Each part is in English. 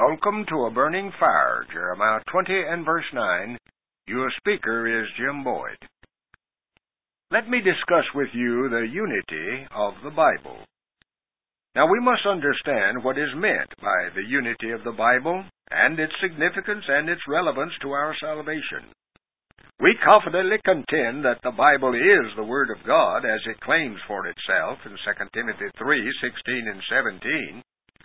Holcomb to a burning fire, Jeremiah 20 and verse 9. Your speaker is Jim Boyd. Let me discuss with you the unity of the Bible. Now we must understand what is meant by the unity of the Bible and its significance and its relevance to our salvation. We confidently contend that the Bible is the Word of God as it claims for itself in 2 Timothy 3:16 and 17.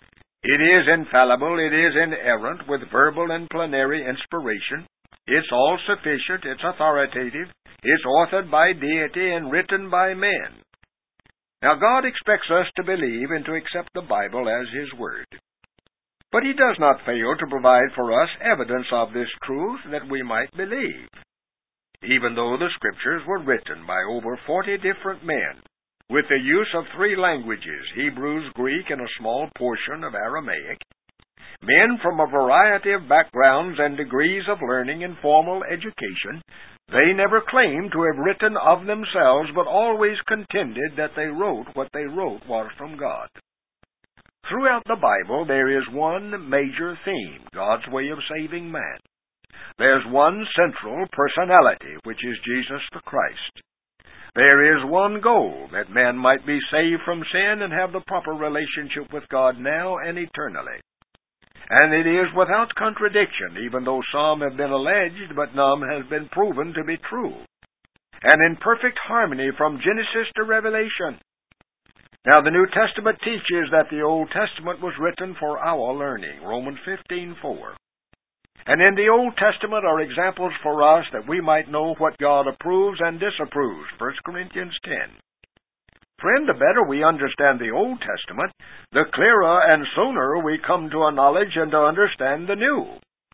It is infallible, it is inerrant, with verbal and plenary inspiration. It's all-sufficient, it's authoritative, it's authored by deity and written by men. Now God expects us to believe and to accept the Bible as His Word. But He does not fail to provide for us evidence of this truth that we might believe. Even though the Scriptures were written by over 40 different men, with the use of 3 languages, Hebrew, Greek, and a small portion of Aramaic, men from a variety of backgrounds and degrees of learning and formal education, they never claimed to have written of themselves, but always contended that they wrote what they wrote was from God. Throughout the Bible, there is one major theme, God's way of saving man. There's one central personality, which is Jesus the Christ. There is one goal, that man might be saved from sin and have the proper relationship with God now and eternally. And it is without contradiction, even though some have been alleged, but none has been proven to be true, and in perfect harmony from Genesis to Revelation. Now, the New Testament teaches that the Old Testament was written for our learning, Romans 15:4. And in the Old Testament are examples for us that we might know what God approves and disapproves, 1 Corinthians 10. Friend, the better we understand the Old Testament, the clearer and sooner we come to a knowledge and to understand the New.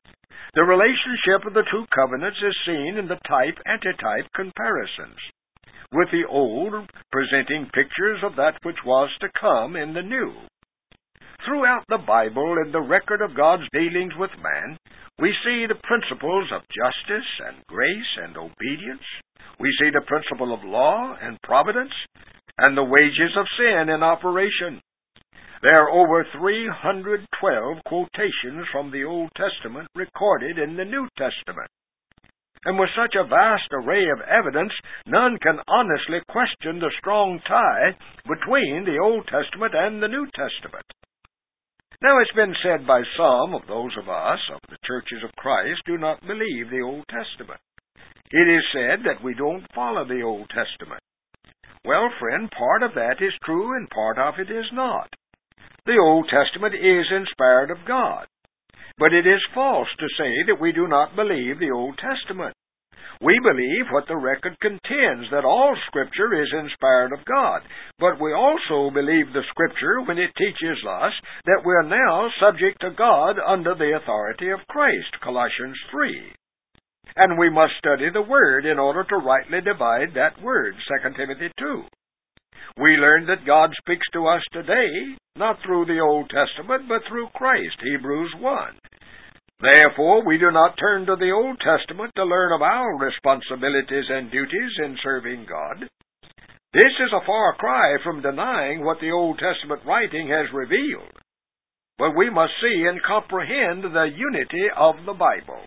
The relationship of the two covenants is seen in the type-antitype comparisons, with the Old presenting pictures of that which was to come in the New. Throughout the Bible, in the record of God's dealings with man, we see the principles of justice and grace and obedience. We see the principle of law and providence, and the wages of sin in operation. There are over 312 quotations from the Old Testament recorded in the New Testament. And with such a vast array of evidence, none can honestly question the strong tie between the Old Testament and the New Testament. Now, it's been said by some of those of us, of the churches of Christ, do not believe the Old Testament. It is said that we don't follow the Old Testament. Well, friend, part of that is true and part of it is not. The Old Testament is inspired of God. But it is false to say that we do not believe the Old Testament. We believe what the record contends, that all Scripture is inspired of God. But we also believe the Scripture when it teaches us that we are now subject to God under the authority of Christ, Colossians 3. And we must study the Word in order to rightly divide that Word, 2 Timothy 2. We learn that God speaks to us today, not through the Old Testament, but through Christ, Hebrews 1. Therefore, we do not turn to the Old Testament to learn of our responsibilities and duties in serving God. This is a far cry from denying what the Old Testament writing has revealed. But we must see and comprehend the unity of the Bible.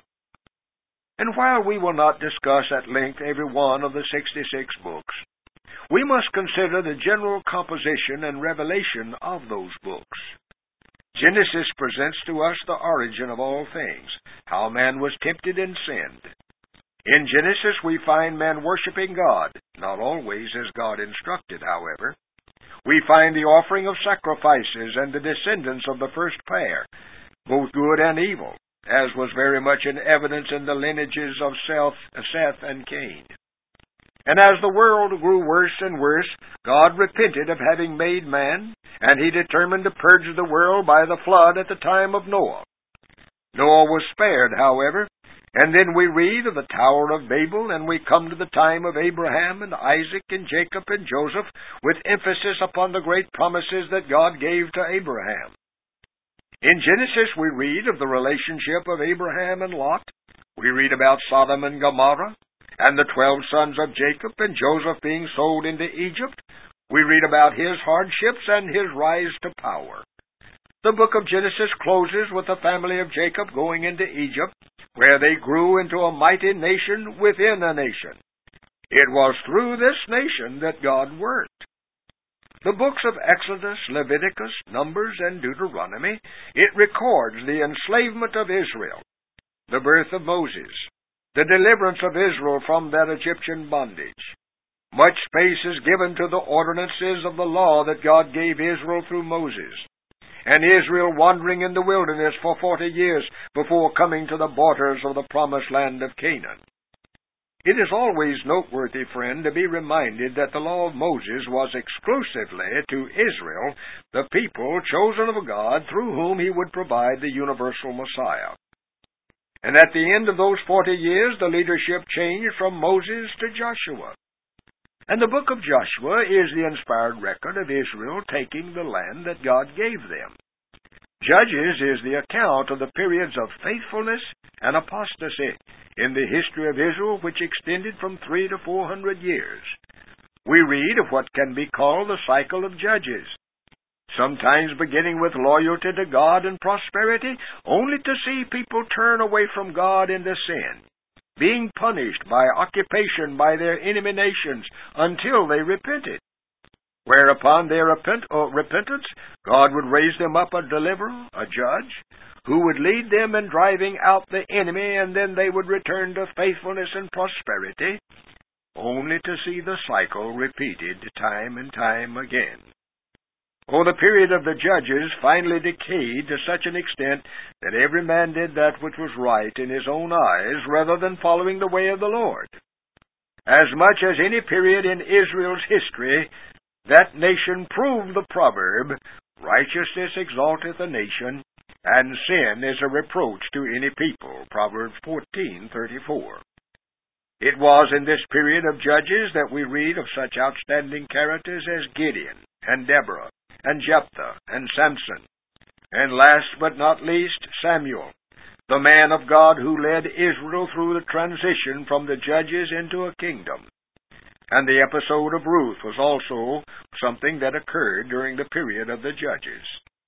And while we will not discuss at length every one of the 66 books, we must consider the general composition and revelation of those books. Genesis presents to us the origin of all things, how man was tempted and sinned. In Genesis we find man worshiping God, not always as God instructed, however. We find the offering of sacrifices and the descendants of the first pair, both good and evil, as was very much in evidence in the lineages of Seth and Cain. And as the world grew worse and worse, God repented of having made man, and He determined to purge the world by the flood at the time of Noah. Noah was spared, however, and then we read of the Tower of Babel, and we come to the time of Abraham and Isaac and Jacob and Joseph, with emphasis upon the great promises that God gave to Abraham. In Genesis we read of the relationship of Abraham and Lot. We read about Sodom and Gomorrah, and the 12 sons of Jacob and Joseph being sold into Egypt. We read about his hardships and his rise to power. The book of Genesis closes with the family of Jacob going into Egypt, where they grew into a mighty nation within a nation. It was through this nation that God worked. The books of Exodus, Leviticus, Numbers, and Deuteronomy, it records the enslavement of Israel, the birth of Moses, the deliverance of Israel from that Egyptian bondage. Much space is given to the ordinances of the law that God gave Israel through Moses, and Israel wandering in the wilderness for 40 years before coming to the borders of the promised land of Canaan. It is always noteworthy, friend, to be reminded that the law of Moses was exclusively to Israel, the people chosen of God through whom he would provide the universal Messiah. And at the end of those 40 years, the leadership changed from Moses to Joshua. And the book of Joshua is the inspired record of Israel taking the land that God gave them. Judges is the account of the periods of faithfulness and apostasy in the history of Israel, which extended from 300 to 400 years. We read of what can be called the cycle of Judges, sometimes beginning with loyalty to God and prosperity, only to see people turn away from God into sin, being punished by occupation by their enemy nations until they repented. Whereupon their repentance, God would raise them up a deliverer, a judge, who would lead them in driving out the enemy, and then they would return to faithfulness and prosperity, only to see the cycle repeated time and time again. The period of the judges finally decayed to such an extent that every man did that which was right in his own eyes, rather than following the way of the Lord. As much as any period in Israel's history, that nation proved the proverb, "Righteousness exalteth a nation, and sin is a reproach to any people," Proverbs 14:34. It was in this period of Judges that we read of such outstanding characters as Gideon, and Deborah, and Jephthah, and Samson, and last but not least, Samuel, the man of God who led Israel through the transition from the judges into a kingdom. And the episode of Ruth was also something that occurred during the period of the Judges.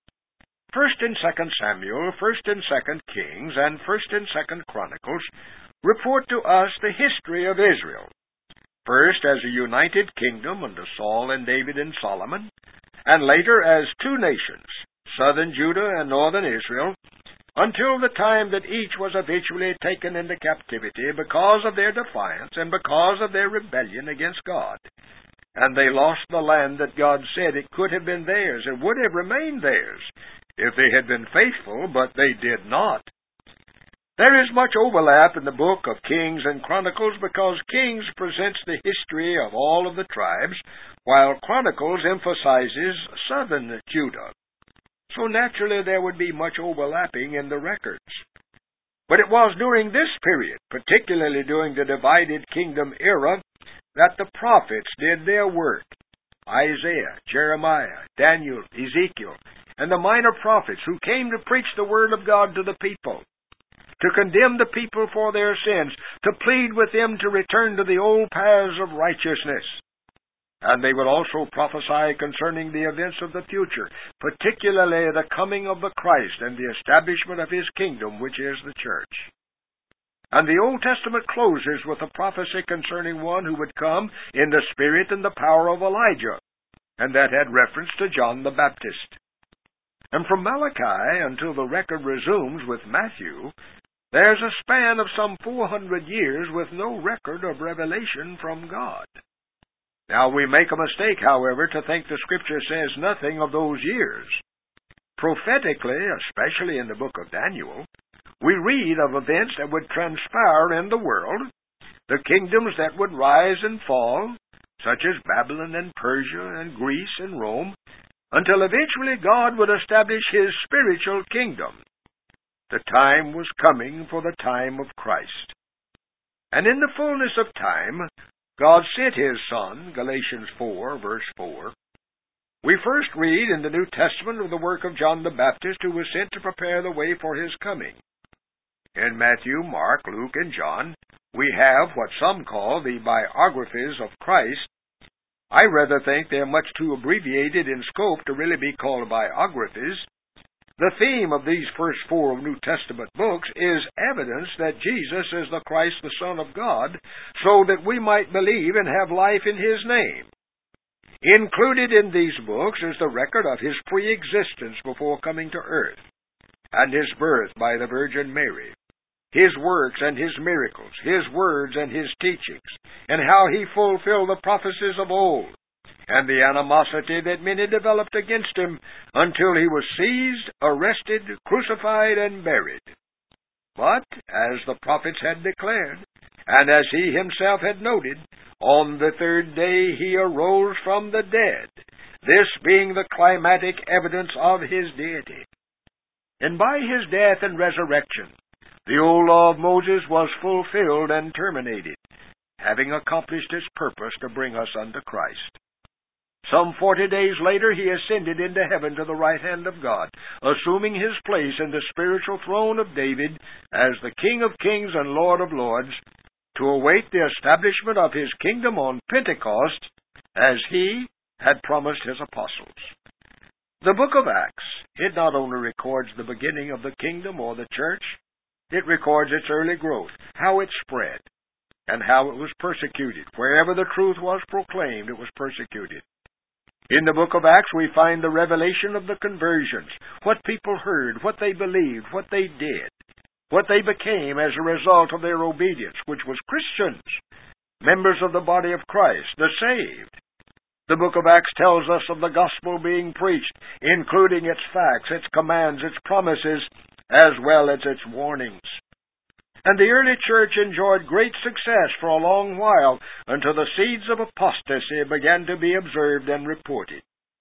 1st and 2nd Samuel, 1st and 2nd Kings, and 1st and 2nd Chronicles report to us the history of Israel, first as a united kingdom under Saul and David and Solomon, and later as two nations, southern Judah and northern Israel, until the time that each was eventually taken into captivity because of their defiance and because of their rebellion against God. And they lost the land that God said it could have been theirs and would have remained theirs if they had been faithful, but they did not. There is much overlap in the book of Kings and Chronicles because Kings presents the history of all of the tribes, while Chronicles emphasizes southern Judah. So naturally there would be much overlapping in the records. But it was during this period, particularly during the divided kingdom era, that the prophets did their work. Isaiah, Jeremiah, Daniel, Ezekiel, and the minor prophets who came to preach the word of God to the people, to condemn the people for their sins, to plead with them to return to the old paths of righteousness. And they would also prophesy concerning the events of the future, particularly the coming of the Christ and the establishment of His kingdom, which is the church. And the Old Testament closes with a prophecy concerning one who would come in the spirit and the power of Elijah, and that had reference to John the Baptist. And from Malachi until the record resumes with Matthew, there's a span of some 400 years with no record of revelation from God. Now, we make a mistake, however, to think the Scripture says nothing of those years. Prophetically, especially in the book of Daniel, we read of events that would transpire in the world, the kingdoms that would rise and fall, such as Babylon and Persia and Greece and Rome, until eventually God would establish His spiritual kingdom. The time was coming for the time of Christ. And in the fullness of time, God sent His Son, Galatians 4, verse 4. We first read in the New Testament of the work of John the Baptist, who was sent to prepare the way for His coming. In Matthew, Mark, Luke, and John, we have what some call the biographies of Christ. I rather think they are much too abbreviated in scope to really be called biographies. The theme of these first four New Testament books is evidence that Jesus is the Christ, the Son of God, so that we might believe and have life in His name. Included in these books is the record of His pre-existence before coming to earth, and His birth by the Virgin Mary, His works and His miracles, His words and His teachings, and how He fulfilled the prophecies of old, and the animosity that many developed against Him until He was seized, arrested, crucified, and buried. But, as the prophets had declared, and as He Himself had noted, on the third day He arose from the dead, this being the climatic evidence of His deity. And by His death and resurrection, the old law of Moses was fulfilled and terminated, having accomplished its purpose to bring us unto Christ. Some 40 days later He ascended into heaven to the right hand of God, assuming His place in the spiritual throne of David as the King of kings and Lord of lords, to await the establishment of His kingdom on Pentecost, as He had promised His apostles. The book of Acts, it not only records the beginning of the kingdom or the church, it records its early growth, how it spread, and how it was persecuted. Wherever the truth was proclaimed, it was persecuted. In the book of Acts, we find the revelation of the conversions, what people heard, what they believed, what they did, what they became as a result of their obedience, which was Christians, members of the body of Christ, the saved. The book of Acts tells us of the gospel being preached, including its facts, its commands, its promises, as well as its warnings. And the early church enjoyed great success for a long while until the seeds of apostasy began to be observed and reported.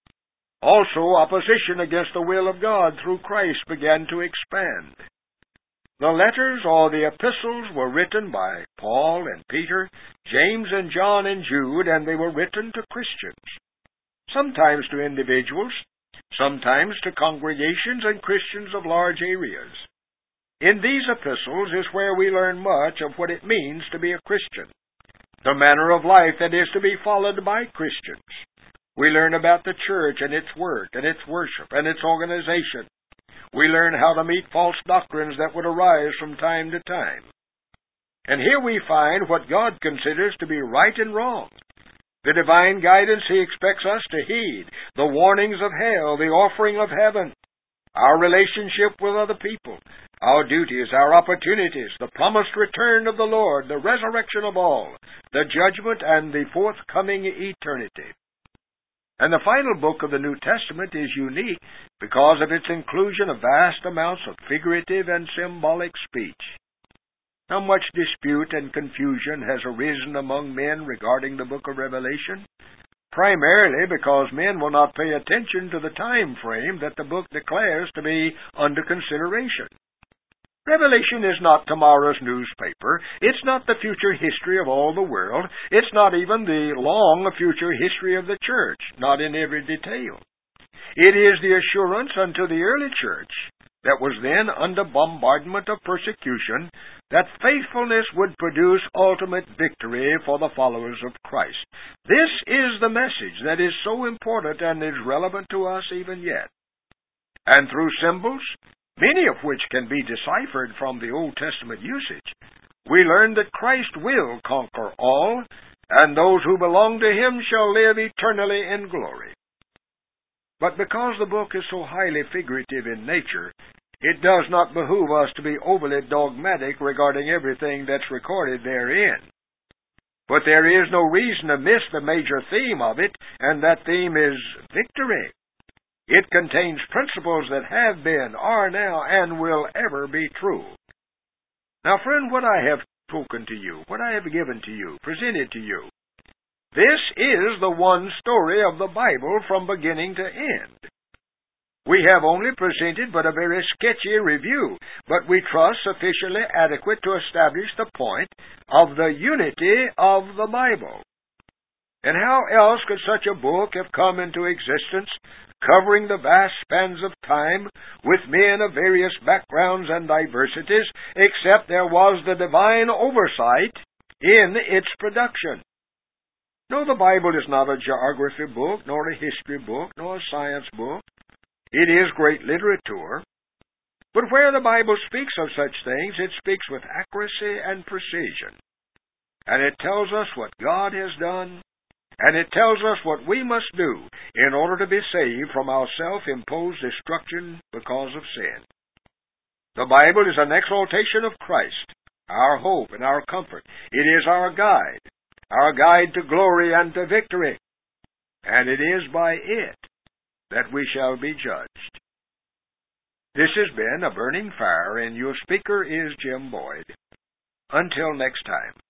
Also, opposition against the will of God through Christ began to expand. The letters or the epistles were written by Paul and Peter, James and John and Jude, and they were written to Christians, sometimes to individuals, sometimes to congregations and Christians of large areas. In these epistles is where we learn much of what it means to be a Christian, the manner of life that is to be followed by Christians. We learn about the church and its work and its worship and its organization. We learn how to meet false doctrines that would arise from time to time. And here we find what God considers to be right and wrong, the divine guidance He expects us to heed, the warnings of hell, the offering of heaven, our relationship with other people, our duties, our opportunities, the promised return of the Lord, the resurrection of all, the judgment, and the forthcoming eternity. And the final book of the New Testament is unique because of its inclusion of vast amounts of figurative and symbolic speech. How much dispute and confusion has arisen among men regarding the book of Revelation? Primarily because men will not pay attention to the time frame that the book declares to be under consideration. Revelation is not tomorrow's newspaper. It's not the future history of all the world. It's not even the long future history of the church, not in every detail. It is the assurance unto the early church that was then under bombardment of persecution that faithfulness would produce ultimate victory for the followers of Christ. This is the message that is so important and is relevant to us even yet. And through symbols, many of which can be deciphered from the Old Testament usage, we learn that Christ will conquer all, and those who belong to Him shall live eternally in glory. But because the book is so highly figurative in nature, it does not behoove us to be overly dogmatic regarding everything that's recorded therein. But there is no reason to miss the major theme of it, and that theme is victory. It contains principles that have been, are now, and will ever be true. Now, friend, what I have spoken to you, what I have given to you, presented to you, this is the one story of the Bible from beginning to end. We have only presented but a very sketchy review, but we trust sufficiently adequate to establish the point of the unity of the Bible. And how else could such a book have come into existence, covering the vast spans of time, with men of various backgrounds and diversities, except there was the divine oversight in its production? No, the Bible is not a geography book, nor a history book, nor a science book. It is great literature, but where the Bible speaks of such things, it speaks with accuracy and precision. And it tells us what God has done, and it tells us what we must do in order to be saved from our self-imposed destruction because of sin. The Bible is an exaltation of Christ, our hope and our comfort. It is our guide to glory and to victory. And it is by it that we shall be judged. This has been A Burning Fire, and your speaker is Jim Boyd. Until next time.